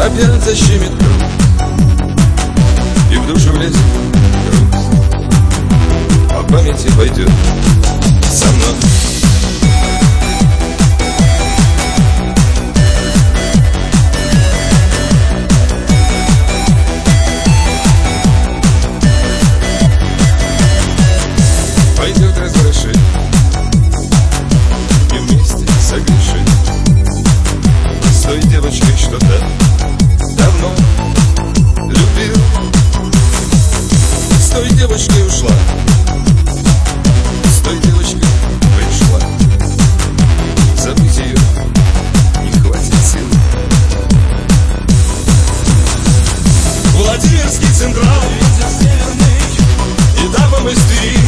опять защемит кровь, и в душу влезет грусть. По памяти пойдет со мной. Пойдет разворошить и вместе согрешить с той девочкой, что-то давно любил. С той девочкой ушла, с той девочкой пришла. Забыть ее не хватит сил. Владимирский Централ, этапом из Твери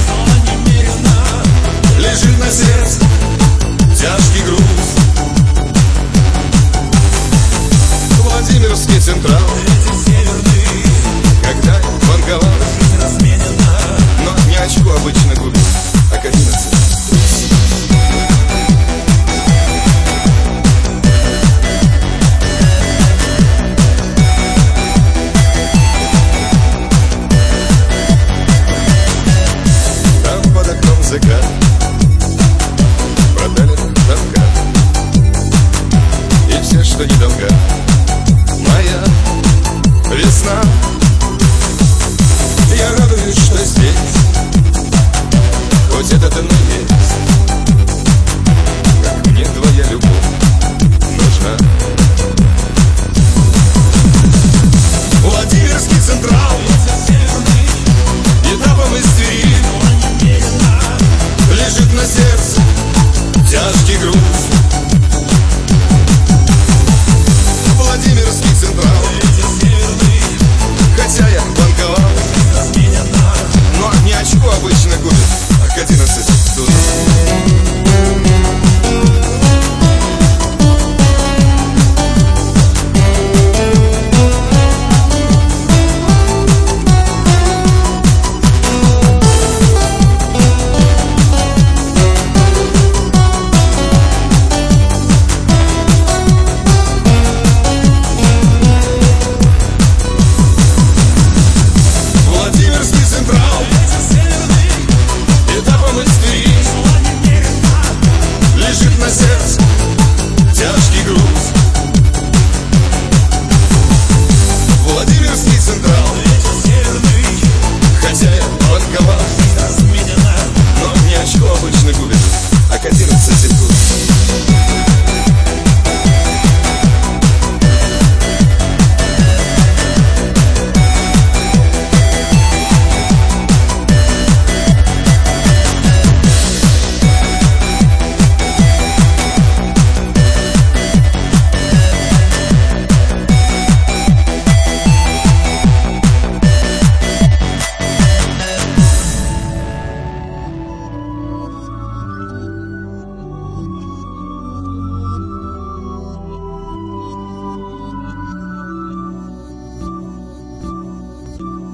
лежит на сердце тяжкий груз. Владимирский Централ.